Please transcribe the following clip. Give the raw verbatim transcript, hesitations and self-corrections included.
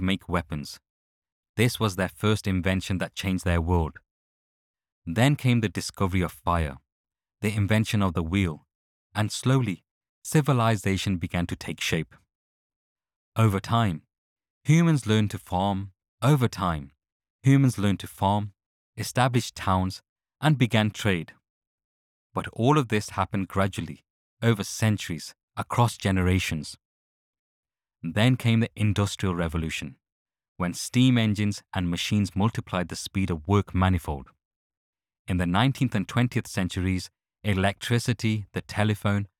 make weapons. This was their first invention that changed their world. Then came the discovery of fire, the invention of the wheel, and slowly, civilization began to take shape. Over time, humans learned to farm. Over time, humans learned to farm, established towns, and began trade. But all of this happened gradually, over centuries, across generations. Then came the Industrial Revolution, when steam engines and machines multiplied the speed of work manifold. In the nineteenth and twentieth centuries, electricity, the telephone,